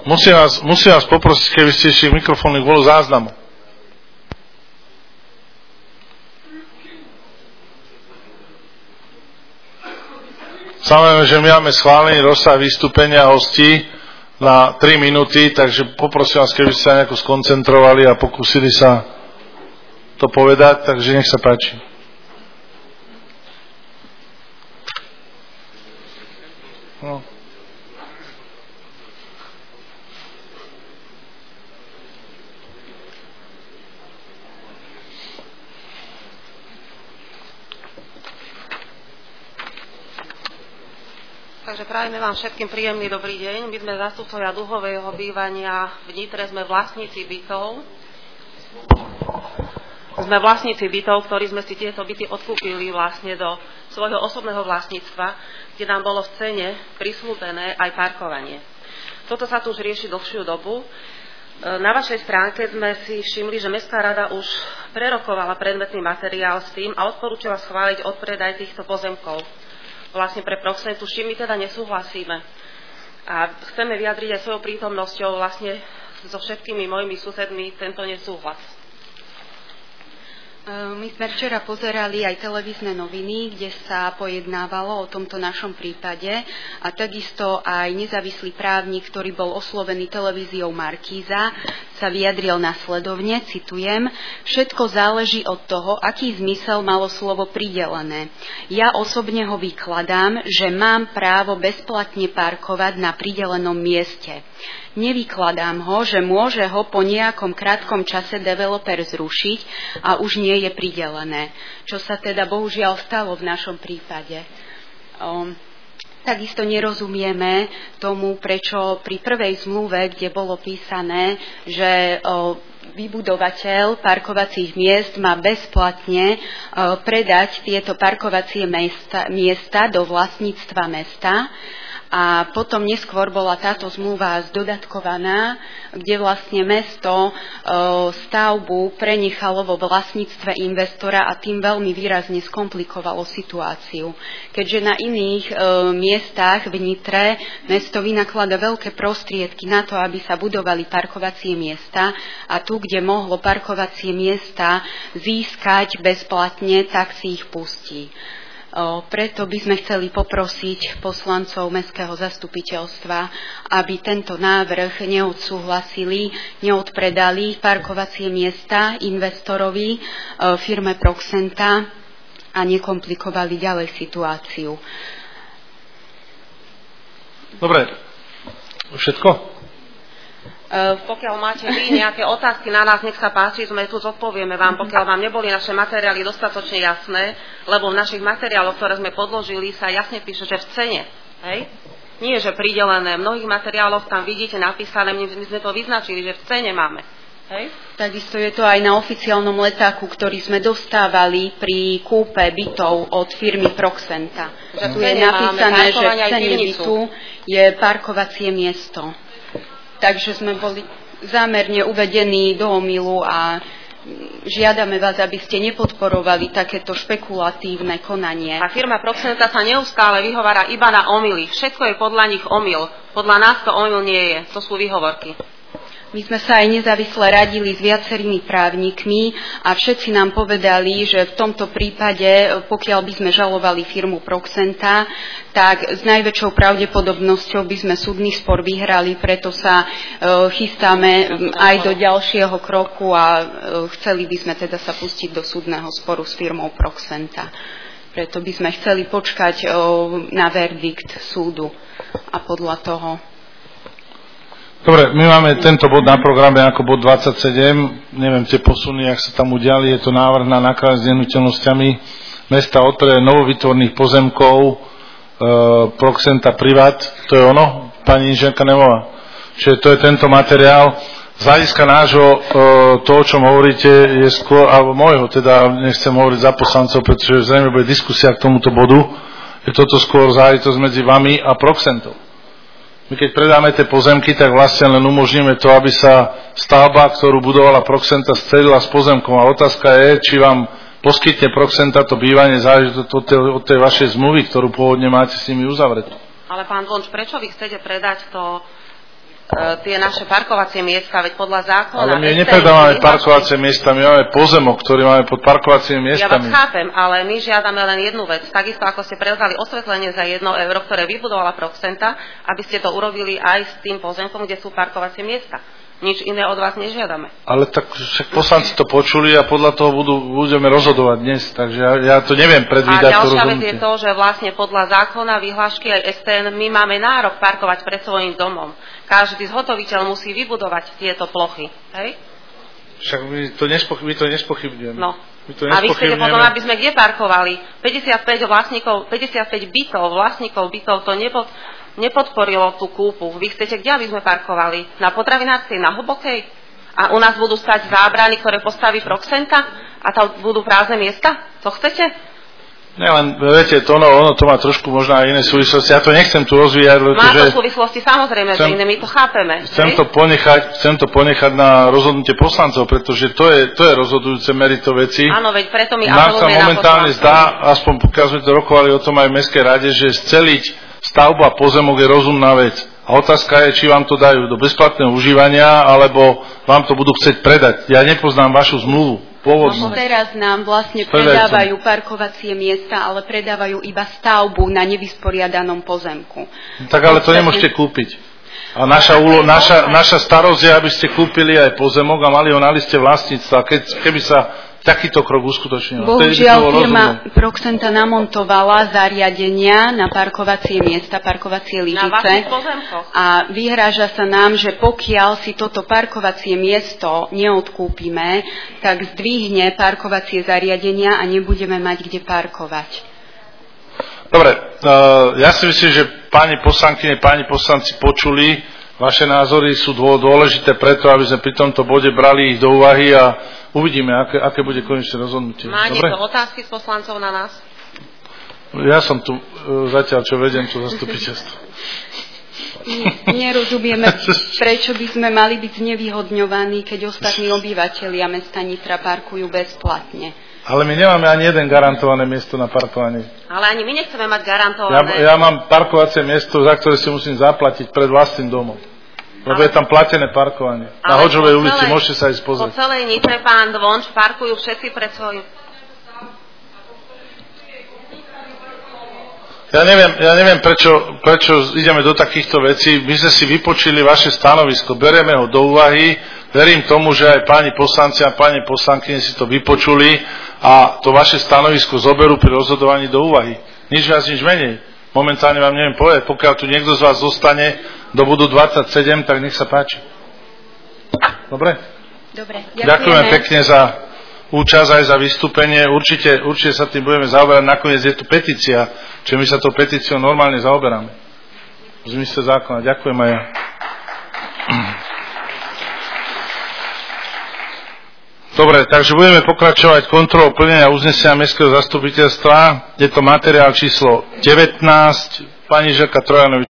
Musím vás poprosiť, keby ste ešte mikrofóny kvôli záznamu. Samozrejme, že my máme schválený rozsah vystúpenia hostí na 3 minúty, takže poprosím vás, keby ste sa nejako skoncentrovali a pokúsili sa to povedať, takže nech sa páči. No. Takže prajeme vám všetkým príjemný dobrý deň. My sme zástupcovia dlhového bývania v Nitre, sme vlastníci bytov. Ktorí sme si tieto byty odkúpili vlastne do svojho osobného vlastníctva, kde nám bolo v cene prisľúbené aj parkovanie. Toto sa tu už rieši dlhšiu dobu. Na vašej stránke sme si všimli, že Mestská rada už prerokovala predmetný materiál s tým a odporúčila schváliť odpredaj týchto pozemkov vlastne pre Proxentu, s čím my teda nesúhlasíme. A chceme vyjadriť aj svojou prítomnosťou vlastne so všetkými mojimi susedmi tento nesúhlas. My sme včera pozerali aj televízne noviny, kde sa pojednávalo o tomto našom prípade a takisto aj nezávislý právnik, ktorý bol oslovený televíziou Markíza, sa vyjadril nasledovne, citujem: všetko záleží od toho, aký zmysel malo slovo pridelené. Ja osobne ho vykladám, že mám právo bezplatne parkovať na pridelenom mieste. Nevykladám ho, že môže ho po nejakom krátkom čase developer zrušiť a už nie je pridelené. Čo sa teda bohužiaľ stalo v našom prípade. Takisto nerozumieme tomu, prečo pri prvej zmluve, kde bolo písané, že vybudovateľ parkovacích miest má bezplatne predať tieto parkovacie miesta do vlastníctva mesta. A potom neskôr bola táto zmluva zdodatkovaná, kde vlastne mesto stavbu prenechalo vo vlastníctve investora a tým veľmi výrazne skomplikovalo situáciu. Keďže na iných miestach v Nitre mesto vynaklada veľké prostriedky na to, aby sa budovali parkovacie miesta a tu, kde mohlo parkovacie miesta získať bezplatne, tak si ich pustí. Preto by sme chceli poprosiť poslancov Mestského zastupiteľstva, aby tento návrh neodsúhlasili, neodpredali parkovacie miesta investorovi, firme Proxenta a nekomplikovali ďalej situáciu. Dobre, všetko? Pokiaľ máte vy nejaké otázky na nás, nech sa páči, sme tu zodpovieme vám, pokiaľ vám neboli naše materiály dostatočne jasné, lebo v našich materiáloch, ktoré sme podložili, sa jasne píše, že v cene. Hej? Nie, že pridelené. V mnohých materiáloch tam vidíte napísané, my sme to vyznačili, že v cene máme. Hej? Takisto je to aj na oficiálnom letáku, ktorý sme dostávali pri kúpe bytov od firmy Proxenta. Tu je napísané, že v cene bytu je parkovacie miesto. Takže sme boli zámerne uvedení do omylu a žiadame vás, aby ste nepodporovali takéto špekulatívne konanie. A firma Proxenta sa neustále vyhovára iba na omyly. Všetko je podľa nich omyl. Podľa nás to omyl nie je. To sú výhovorky. My sme sa aj nezávisle radili s viacerými právnikmi a všetci nám povedali, že v tomto prípade, pokiaľ by sme žalovali firmu Proxenta, tak s najväčšou pravdepodobnosťou by sme súdny spor vyhrali, preto sa chystáme aj do ďalšieho kroku a chceli by sme teda sa pustiť do súdneho sporu s firmou Proxenta. Preto by sme chceli počkať na verdikt súdu a podľa toho. Dobre, my máme tento bod na programe ako bod 27, neviem tie posuny, ak sa tam udiali, je to návrh na nakladanie s nehnuteľnosťami mesta odpredaj novovytvorných pozemkov Proxenta Privat, to je ono, pani inžinierka Nemová. Čiže to je tento materiál. Z hľadiska nášho, to, o čom hovoríte, je skôr, alebo môjho, teda nechcem hovoriť za poslancov, pretože zrejme bude diskusia k tomuto bodu, je toto skôr záležitosť medzi vami a Proxentou. My keď predáme tie pozemky, tak vlastne len umožníme to, aby sa stavba, ktorú budovala Proxenta, scelila s pozemkom. A otázka je, či vám poskytne Proxenta to bývanie, záleží od tej vašej zmluvy, ktorú pôvodne máte s nimi uzavretú. Ale pán Vonč, prečo vy chcete predať to tie naše parkovacie miesta, veď podľa zákona... Ale my nepredávame parkovacie miesta, my máme pozemok, ktorý máme pod parkovacími miestami. Ja vás chápem, ale my žiadame len jednu vec. Takisto ako ste prevzali osvetlenie za 1 euro, ktoré vybudovala Proxenta, aby ste to urobili aj s tým pozemkom, kde sú parkovacie miesta. Nič iné od vás nežiadame. Ale tak však poslanci to počuli a podľa toho budeme rozhodovať dnes, takže ja to neviem predvídať. A ďalšia vec je to, že vlastne podľa zákona, vyhlášky aj STN, my máme nárok parkovať pred svojím domom. Každý zhotoviteľ musí vybudovať tieto plochy. Hej? Však my to nespochybňujeme. No. A vy chcete potom, aby sme kde parkovali? 55 vlastníkov bytov to nepodporilo tú kúpu. Vy chcete, kde aby sme parkovali? Na Potravinárskej, na Hlbokej? A u nás budú stať zábrany, ktoré postaví Proxenta? A tam budú prázdne miesta? To chcete? Ne, len viete, ono to má trošku možno aj iné súvislosti. Ja to nechcem tu rozvíjať, má to súvislosti, samozrejme, že iné, my to chápeme. Chcem to ponechať na rozhodnutie poslancov, pretože to je rozhodujúce merito veci. Áno, veď preto my apelujeme na poslancov. Nám sa momentálne zdá, aspoň pokiaľ sme to rokovali o tom aj v Mestskej rade, že sceliť stavbu a pozemok je rozumná vec. A otázka je, či vám to dajú do bezplatného užívania, alebo vám to budú chcieť predať. Ja nepoznám vašu zmluvu. No, teraz nám vlastne predávajú parkovacie miesta, ale predávajú iba stavbu na nevysporiadanom pozemku. Tak ale to nemôžete kúpiť. A naša starosť je, aby ste kúpili aj pozemok a mali ho na liste vlastníctva. Keby sa takýto krok uskutočnil. Bohužiaľ firma Proxenta namontovala zariadenia na parkovacie miesta, parkovacie lyžice a vyhráža sa nám, že pokiaľ si toto parkovacie miesto neodkúpime, tak zdvihne parkovacie zariadenia a nebudeme mať kde parkovať. Dobre, ja si myslím, že páni poslankyne, páni poslanci počuli, vaše názory sú dôležité preto, aby sme pri tomto bode brali ich do úvahy a uvidíme, aké bude konečné rozhodnutie. Má niekto otázky z poslancov na nás? Ja som tu zatiaľ, čo vedem, tu zastupiteľstvo. Nerozumieme, prečo by sme mali byť znevýhodňovaní, keď ostatní obyvatelia mesta Nitra parkujú bezplatne. Ale my nemáme ani jeden garantované miesto na parkovanie. Ale ani my nechceme mať garantované. Ja mám parkovacie miesto, za ktoré si musím zaplatiť pred vlastným domom. Lebo je tam platené parkovanie. Na Hodžovej ulici, môžete sa ísť pozrieť. Po celej Nitre, pán Dvonč, parkujú všetci pred svojím. Ja neviem prečo ideme do takýchto vecí. My sme si vypočuli vaše stanovisko, berieme ho do úvahy. Verím tomu, že aj páni poslanci a páni poslankyne si to vypočuli a to vaše stanovisko zoberú pri rozhodovaní do úvahy. Nič viac, nič menej. Momentálne vám neviem povedať, pokiaľ tu niekto z vás zostane do bodu 27, tak nech sa páči. Dobre? Dobre, ďakujeme pekne za účasť aj za vystúpenie. Určite sa tým budeme zaoberať. Nakoniec je tu petícia, čiže my sa tou petíciou normálne zaoberáme. V zmysle zákona. Ďakujem aj ja. Dobre, takže budeme pokračovať kontrolou plnenia uznesenia Mestského zastupiteľstva. Je to materiál číslo 19. Pani Želka Trojanovič.